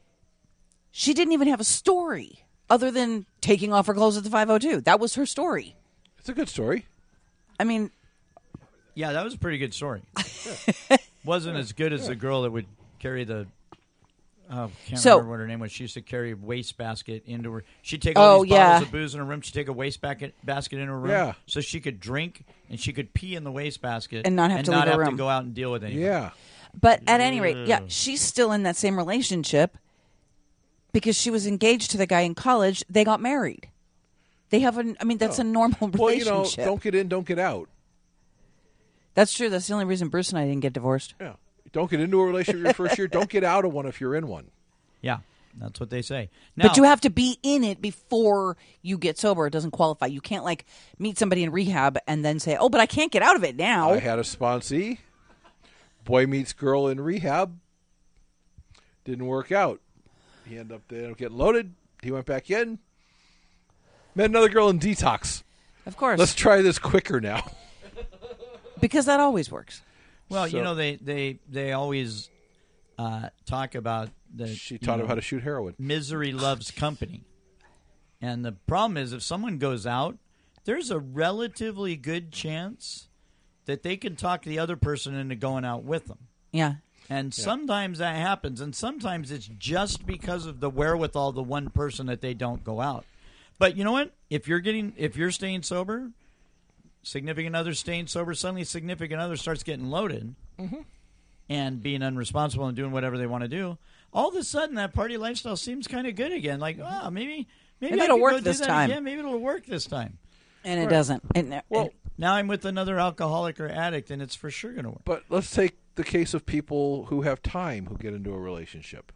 she didn't even have a story other than taking off her clothes at the five oh two. That was her story. It's a good story. I mean, Yeah, that was a pretty good story. Wasn't as good as the girl that would carry the. Oh, can't So- remember what her name was. She used to carry a wastebasket into her. She'd take all Oh, these yeah. bottles of booze in her room. She'd take a wastebasket basket in her room, Yeah. so she could drink and she could pee in the wastebasket And not have to not leave her have room. to go out and deal with anything. Yeah. but at any rate, yeah, she's still in that same relationship because she was engaged to the guy in college. They got married. They have a, I mean, that's a normal Well, you relationship. know, don't get in, don't get out. That's true. That's the only reason Bruce and I didn't get divorced. Yeah. Don't get into a relationship your first year. Don't get out of one if you're in one. Yeah, that's what they say. Now, But you have to be in it before you get sober. It doesn't qualify. You can't like meet somebody in rehab and then say, "Oh, but I can't get out of it now." I had a sponsee. Boy meets girl in rehab. Didn't work out. He ended up they ended up getting loaded. He went back in. Met another girl in detox. Of course, Let's try this quicker now. because that always works. well, So- you know, they they they always uh, talk about the. She you taught know, him how to shoot heroin. misery loves company. And the problem is if someone goes out, there's a relatively good chance that they can talk the other person into going out with them. Yeah. And sometimes that happens, and sometimes it's just because of the wherewithal of the one person that they don't go out. But you know what? If you're getting if you're staying sober, significant other staying sober, suddenly significant other starts getting loaded and being unresponsible and doing whatever they want to do, all of a sudden that party lifestyle seems kind of good again. Like, oh, maybe maybe Maybe I it'll can work go do this that time. again. Maybe it'll work this time. And it doesn't. And, Well, and- Now I'm with another alcoholic or addict, and it's for sure going to work. but let's take the case of people who have time who get into a relationship.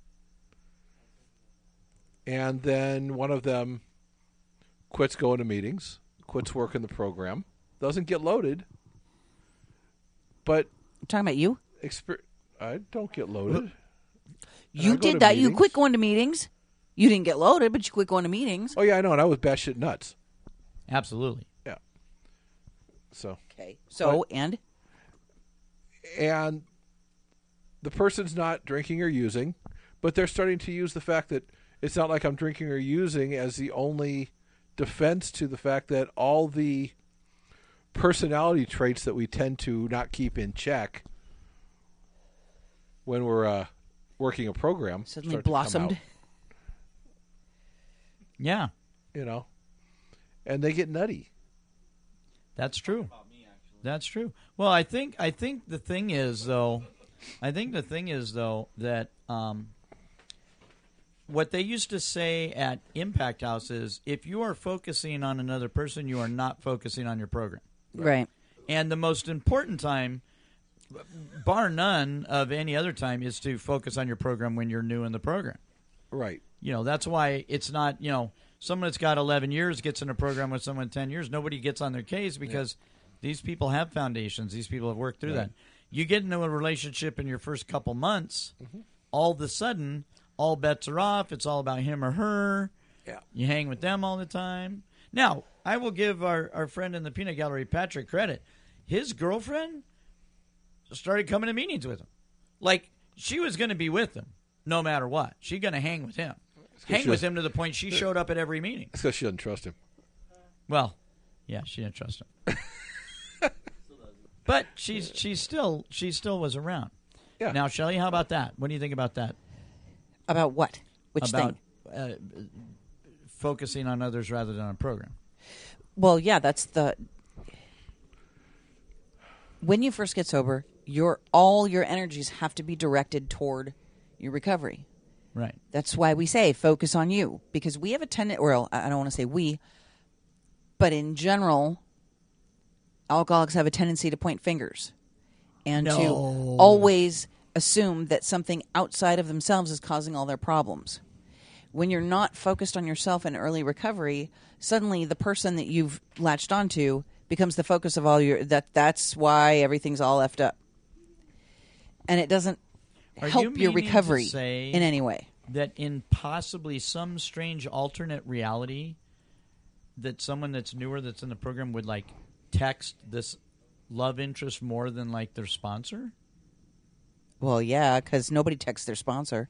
And then one of them quits going to meetings, quits working the program, doesn't get loaded, but I'm talking about you. exper- I don't get loaded. You I go to did that. You meetings. quit going to meetings. You didn't get loaded, but you quit going to meetings. Oh, yeah, I know, and I was batshit nuts. Absolutely. Yeah. So, Okay. So, and? and the person's not drinking or using, but they're starting to use the fact that it's not like I'm drinking or using as the only defense to the fact that all the personality traits that we tend to not keep in check when we're uh, working a program Suddenly start to come blossomed. out, Yeah, you know, and they get nutty. that's true. That's true. Well, I think I think the thing is though, I think the thing is though that um, what they used to say at Impact House is if you are focusing on another person, you are not focusing on your program. Right. And the most important time, bar none of any other time, is to focus on your program when you're new in the program. Right. You know, that's why it's not, you know, someone that's got eleven years gets in a program with someone ten years. Nobody gets on their case because these people have foundations. These people have worked through Right. that. You get into a relationship in your first couple months, all of a sudden, all bets are off. It's all about him or her. Yeah. You hang with them all the time. Now, I will give our, our friend in the peanut gallery, Patrick, credit. His girlfriend started coming to meetings with him. Like, she was going to be with him no matter what. She's going to hang with him. Hang she with was- him to the point she showed up at every meeting. That's because she doesn't trust him. Well, yeah, she didn't trust him. But she's she's still she still was around. Yeah. Now, Shelley, how about that? What do you think about that? About what? Which about thing? uh, focusing on others rather than on a program. Well, yeah, that's the. When you first get sober, your all your energies have to be directed toward your recovery. Right. That's why we say focus on you, because we have a tendency. Well, I don't want to say we, but in general, alcoholics have a tendency to point fingers and to No. always assume that something outside of themselves is causing all their problems. When you're not focused on yourself in early recovery, suddenly the person that you've latched onto becomes the focus of all your. That that's why everything's all effed up, and it doesn't Are you help your meaning to recovery say in any way. That in possibly some strange alternate reality, that someone that's newer that's in the program would like text this love interest more than like their sponsor? Well, yeah, because nobody texts their sponsor.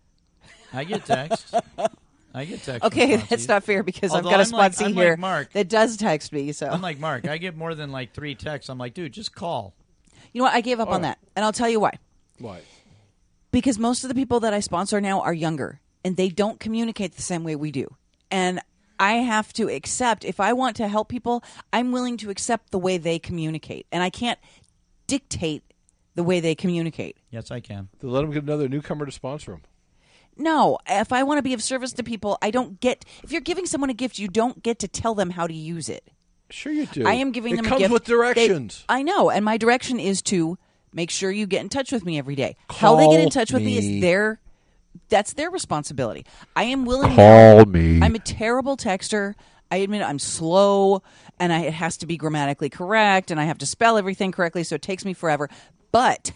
I get texts. I get texts. Okay, from that's sponsees. not fair because Although I've got a I'm like- sponsee I'm like here Mark. that does text me. So I'm like Mark. I get more than like three texts. I'm like, dude, just call. you know what? I gave up on that, and I'll tell you why. Why? Because most of the people that I sponsor now are younger, and they don't communicate the same way we do. And I have to accept, if I want to help people, I'm willing to accept the way they communicate. And I can't dictate the way they communicate. Yes, I can. They let them get another newcomer to sponsor them. No, if I want to be of service to people, I don't get. If you're giving someone a gift, you don't get to tell them how to use it. Sure you do. I am giving it them comes a gift. with They- directions. I know, and my direction is to make sure you get in touch with me every day. How they get in Call touch with me me. is their that's their responsibility. I am willing Call me. I'm a terrible texter. I admit I'm slow and I, it has to be grammatically correct and I have to spell everything correctly, so it takes me forever. But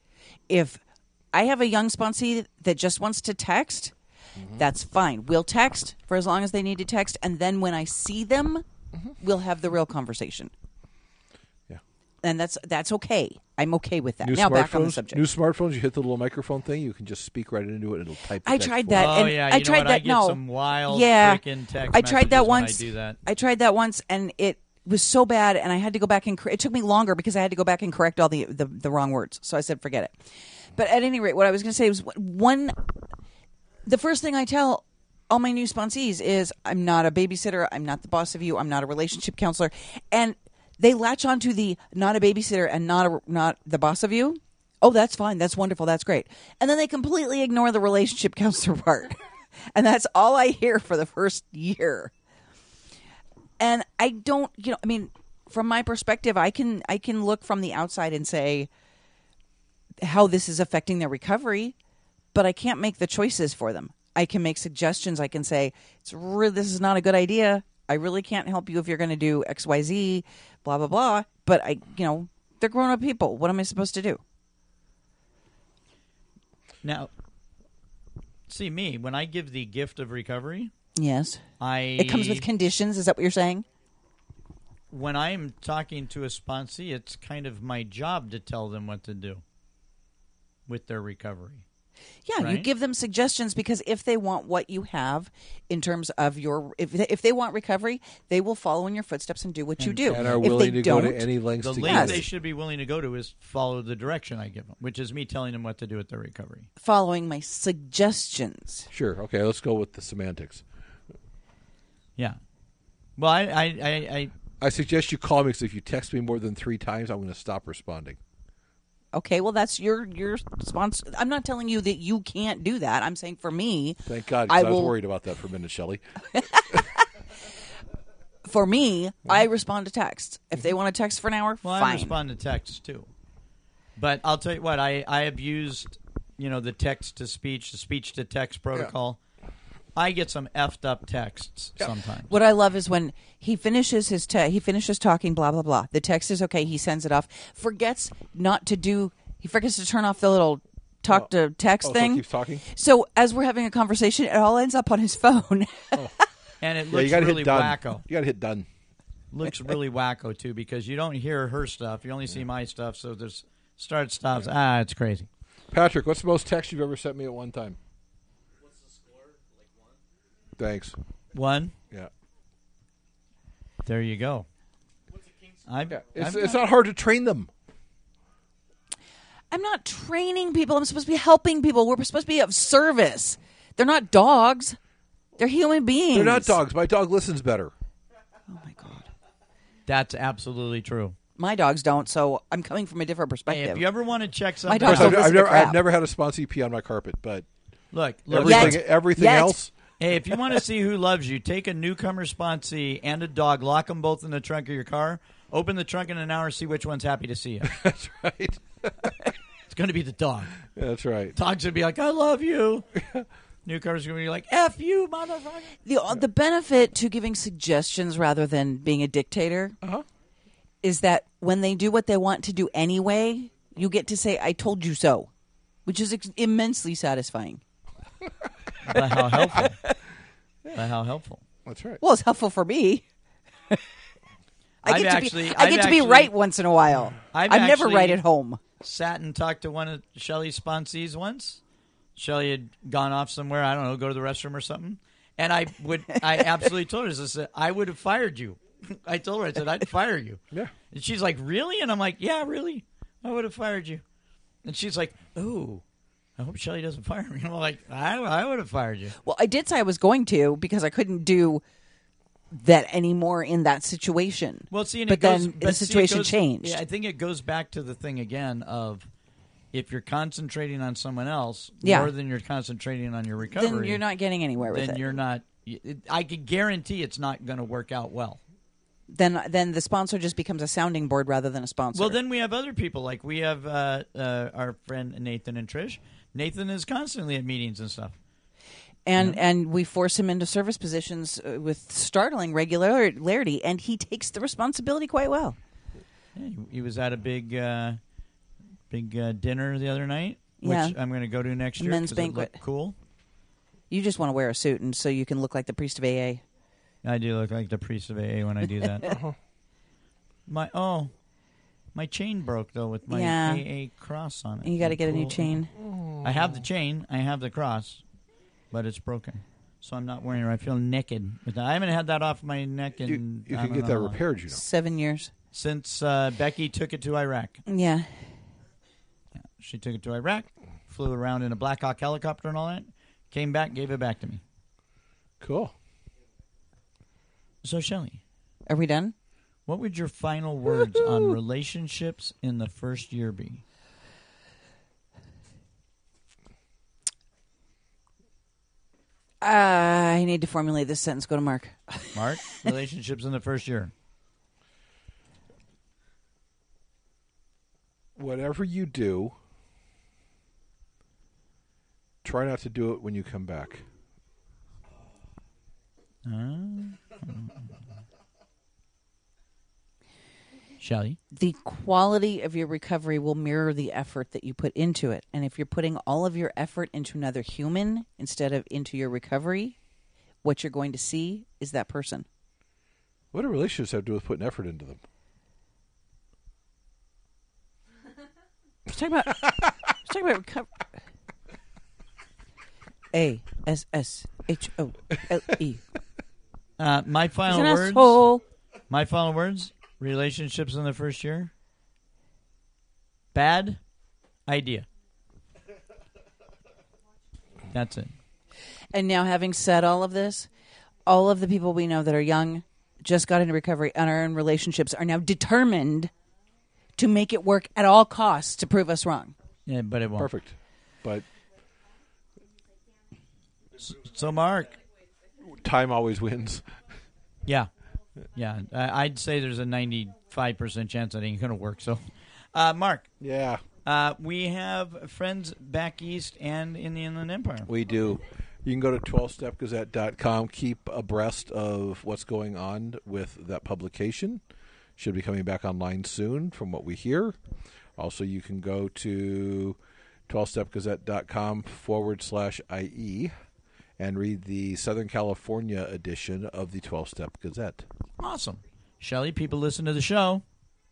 if I have a young sponsee that just wants to text, that's fine. We'll text for as long as they need to text, and then when I see them, we'll have the real conversation. Yeah. And that's that's okay. I'm okay with that. New now smartphones. back on the subject. New smartphones. You hit the little microphone thing. You can just speak right into it. and It'll type. the I text tried for that. you. Oh and yeah, I you know tried what? that. I get no, some wild yeah, freaking text I tried that messages when once. I do that. I tried that once, and it was so bad, and I had to go back and. Cor- it took me longer because I had to go back and correct all the the, the wrong words. So I said, forget it. But at any rate, what I was going to say was one. The first thing I tell all my new sponsees is, I'm not a babysitter. I'm not the boss of you. I'm not a relationship counselor, and they latch onto the not a babysitter and not a, not the boss of you. Oh, that's fine. That's wonderful. That's great. And then they completely ignore the relationship counselor part. And that's all I hear for the first year. And I don't, you know, I mean, from my perspective, I can I can look from the outside and say how this is affecting their recovery, but I can't make the choices for them. I can make suggestions. I can say, it's really, this is not a good idea. I really can't help you if you're going to do X, Y, Z, blah, blah, blah. But I, you know, they're grown up people. What am I supposed to do? Now, see me when I give the gift of recovery. Yes. I It comes with conditions. Is that what you're saying? when I'm talking to a sponsee, it's kind of my job to tell them what to do with their recovery. Yeah, you Right? give them suggestions because if they want what you have in terms of your, if they, if they want recovery, they will follow in your footsteps and do what you do. And are If they willing to go don't, to any lengths The to length get they it. should be willing to go to is follow the direction I give them, which is me telling them what to do with their recovery. following my suggestions. Sure. Okay, let's go with the semantics. Yeah. Well, I, I, I, I I suggest you call me because if you text me more than three times, I'm going to stop responding. Okay, well, that's your your response. I'm not telling you that you can't do that. I'm saying for me, Thank God, 'cause I I, was will- worried about that for a minute, Shelley. for me, I respond to texts. If they want to text for an hour, well, I fine. respond to texts too. But I'll tell you what, I, I have used, you know, the text to speech, the speech to text protocol. I get some effed up texts sometimes. What I love is when he finishes his te- he finishes talking, blah blah blah. The text is okay. He sends it off. Forgets not to do. He forgets to turn off the little talk to text Oh, so it thing. keeps talking? So as we're having a conversation, it all ends up on his phone. And it Yeah, looks you got to really hit done. wacko. You got to hit done. Looks really wacko too because you don't hear her stuff. You only see my stuff. So there's start stops. Ah, it's crazy. Patrick, what's the most text you've ever sent me at one time? What's the score? Like one? Thanks. One. Yeah. There you go. What's a king's I've, Yeah. It's, I've it's got- not hard to train them. I'm not training people. I'm supposed to be helping people. We're supposed to be of service. They're not dogs. They're human beings. They're not dogs. My dog listens better. Oh my god. That's absolutely true. My dogs don't, so I'm coming from a different Hey, perspective. if you ever want to check My something Of course, dogs out, I've, don't listen I've to never, I've crap. never had a sponsee pee on my carpet, but look, look. everything, Yet. everything Yet. else. Hey, if you want to see who loves you, take a newcomer sponsee and a dog, lock them both in the trunk of your car, open the trunk in an hour, see which one's happy to see you. That's right. It's going to be the dog. That's right. Dog's going to be like, I love you. Newcomer's going to be like, F you, motherfucker. the the benefit to giving suggestions rather than being a dictator Uh-huh. is that when they do what they want to do anyway, you get to say, I told you so, which is ex- immensely satisfying. But how helpful. But how helpful. That's right. Well, it's helpful for me. I I've get to actually- be, I I've get to be actually- right once in a while. I've I'm never actually- right at home. Sat and talked to one of Shelly's sponsees once. Shelly had gone off somewhere, I don't know, go to the restroom or something. And I would, I absolutely told her, I said, I would have fired you. I told her, I said, I'd fire you. Yeah. And she's like, really? And I'm like, yeah, really. I would have fired you. And she's like, ooh, I hope Shelly doesn't fire me. And I'm like, I, I would have fired you. Well, I did say I was going to because I couldn't do that anymore in that situation. Well, see, and but it goes, then but the see, it situation goes- changed. Yeah, I think it goes back to the thing again of if you're concentrating on someone else Yeah. more than you're concentrating on your recovery, then you're not getting anywhere with then it. you're not. It, I can guarantee it's not going to work out well. Then, then the sponsor just becomes a sounding board rather than a sponsor. Well, then we have other people like we have uh, uh, our friend Nathan and Trish. Nathan is constantly at meetings and stuff. and and we force him into service positions uh, with startling regularity, and he takes the responsibility quite well. Yeah, he, he was at a big, uh, big uh, dinner the other night, which Yeah. I'm going to go to next year. Men's 'cause it banquet. looked cool. You just want to wear a suit, and so you can look like the priest of A A. I do look like the priest of A A when I do that. My oh, my chain broke though with my Yeah. A A cross on it. And you got to get a new Cool. chain. I have the chain. I have the cross, but it's broken, so I'm not wearing it. I feel naked with that. I haven't had that off my neck, and You, you I can don't get know that how long. repaired, you know. Seven years. Since uh, Becky took it to Iraq. Yeah. Yeah, she took it to Iraq, flew around in a Black Hawk helicopter and all that, came back, gave it back to me. Cool. So, Shelley, Are we done? what would your final words on relationships in the first year be? Uh, I need to formulate this sentence. Go to Mark. Mark, relationships in the first year. Whatever you do, try not to do it when you come back. Uh, Shelley? The quality of your recovery will mirror the effort that you put into it. And if you're putting all of your effort into another human instead of into your recovery, what you're going to see is that person. What do relationships have to do with putting effort into them? Let's talk about. Let's talk about recovery. A S S H O L E. Uh, my He's final an words. asshole. My final words. Relationships in the first year. Bad idea. That's it. And now, having said all of this, all of the people we know that are young, just got into recovery, and are in relationships are now determined to make it work at all costs to prove us wrong. Yeah, but it won't. Perfect. But So, Mark. time always wins. Yeah. Yeah. I, I'd say there's a ninety-five percent chance that ain't going to work. So, uh, Mark, Yeah, uh, we have friends back east and in the Inland Empire. we do. You can go to twelve step gazette dot com. Keep abreast of what's going on with that publication. Should be coming back online soon from what we hear. Also, you can go to twelve step gazette dot com forward slash IE and read the Southern California edition of the twelve step Gazette. Awesome. Shelley, people listen to the show.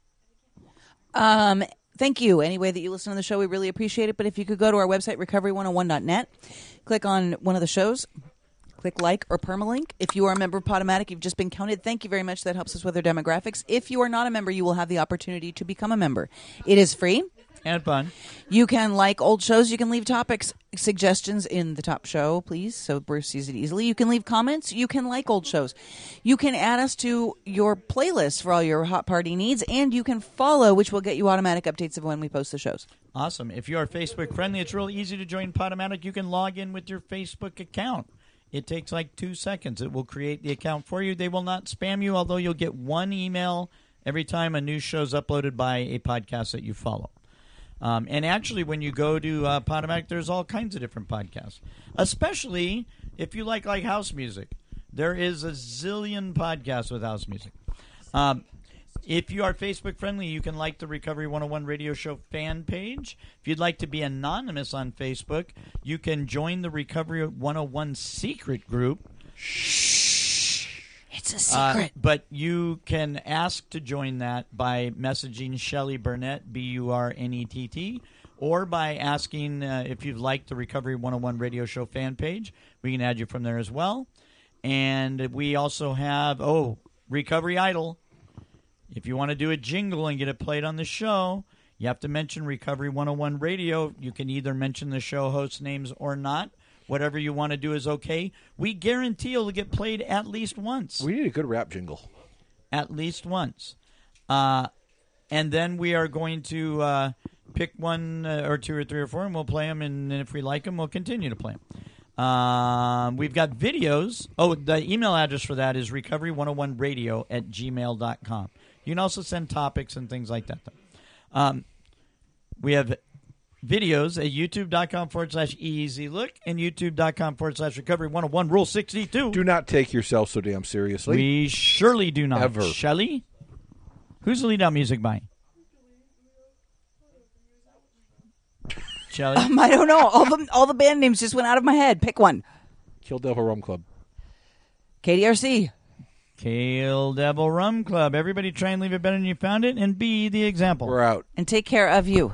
Um, thank you. Any way that you listen to the show, we really appreciate it. But if you could go to our website, recovery one oh one dot net, click on one of the shows, click like or permalink. If you are a member of Podomatic, you've just been counted. Thank you very much. That helps us with our demographics. If you are not a member, you will have the opportunity to become a member. It is free. And fun. You can like old shows. You can leave topics suggestions in the top show, please, so Bruce sees it easily. You can leave comments. You can like old shows. You can add us to your playlist for all your hot party needs, and you can follow, which will get you automatic updates of when we post the shows. Awesome. If you are Facebook friendly, it's real easy to join Podomatic. You can log in with your Facebook account. It takes like two seconds. It will create the account for you. They will not spam you, although you'll get one email every time a new show is uploaded by a podcast that you follow. Um, and actually, when you go to uh, Podomatic, there's all kinds of different podcasts, especially if you like like house music. There is a zillion podcasts with house music. Um, if you are Facebook friendly, you can like the Recovery one oh one Radio Show fan page. If you'd like to be anonymous on Facebook, you can join the Recovery one oh one secret group. It's a Uh, secret. but you can ask to join that by messaging Shelley Burnett, B U R N E T T, or by asking uh, if you'd like the Recovery one oh one Radio Show fan page. We can add you from there as well. And we also have, oh, Recovery Idol. If you want to do a jingle and get it played on the show, you have to mention Recovery one oh one Radio. You can either mention the show host names or not. Whatever you want to do is okay. We guarantee it'll get played at least once. We need a good rap jingle. At least once. Uh, and then we are going to uh, pick one uh, or two or three or four, and we'll play them. And, and if we like them, we'll continue to play them. Um, we've got videos. Oh, the email address for that is recovery one oh one radio at gmail dot com. You can also send topics and things like that. Though. Um, we have videos at youtube.com forward slash easy look and youtube.com forward slash recovery 101 rule sixty-two. Do not take yourself so damn seriously. We surely do not. Ever. Shelley? Who's the lead out music by? Shelley? Um, I don't know. All the all the band names just went out of my head. Pick one. Kill Devil Rum Club. K D R C. Kale Devil Rum Club. Everybody try and leave it better than you found it and be the example. We're out. And take care of you.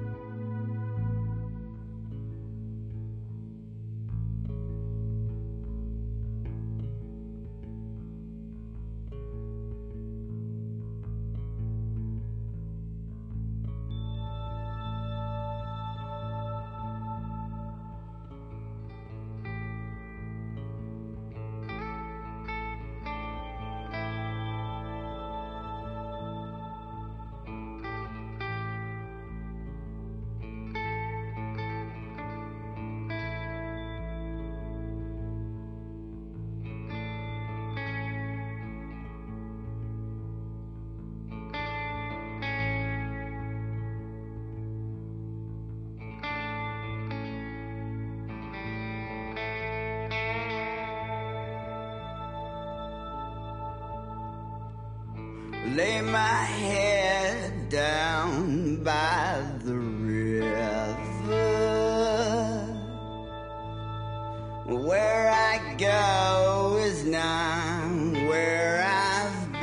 Lay my head down by the river, where I go is not where I've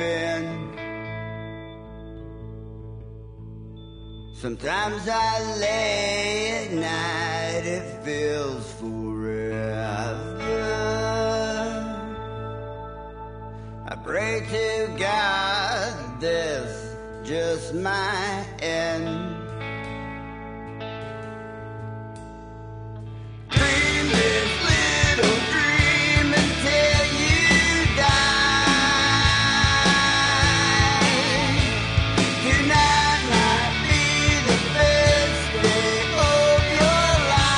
Sometimes I lay at night, it feels forever. I pray to God this just my end. Dream this little dream until you die. Tonight might be the best day of your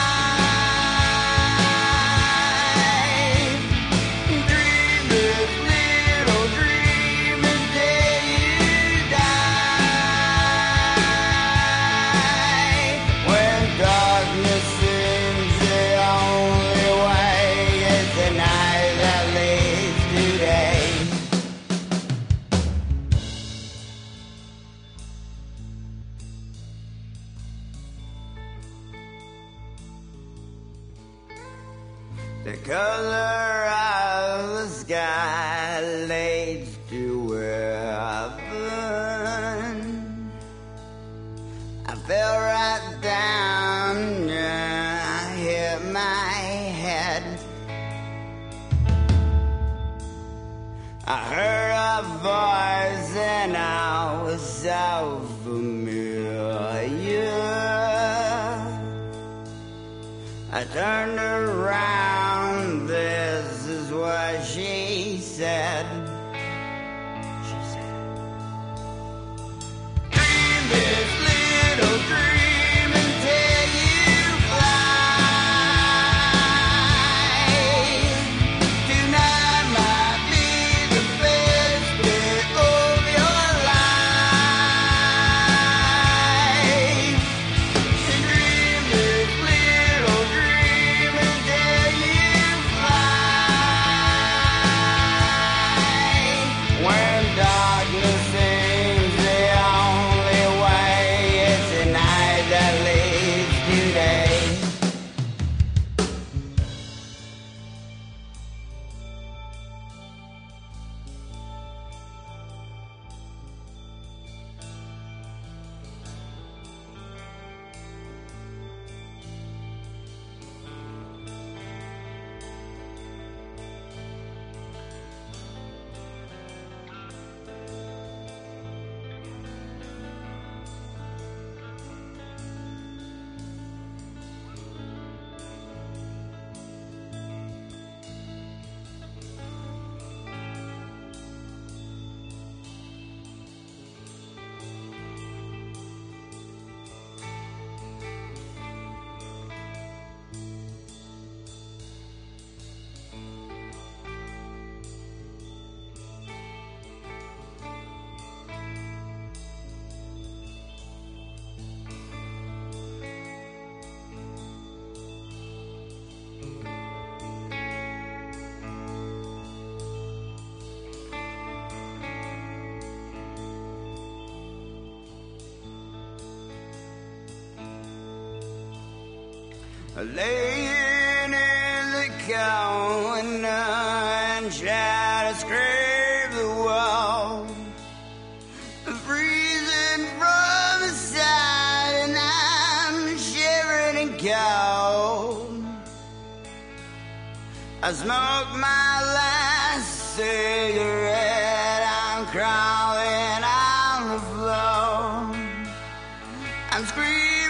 life. Dream this little dream until you die. When darkness seems the only way, it's the night that leads today. The color of the sky leads to heaven. I fell right down, I hit my head. I heard a voice and I was so familiar. I turned around, this is what she said. She said, dream this little dream until you fly. Tonight might be the best day of your life. Dream this little dream until you fly. When darkness seems the only way, it's the night that leads today. Laying in the corner and shadows scrape the wall. Freezing from the side and I'm shivering and cold. I smoke my last cigarette, I'm crawling on the floor. I'm screaming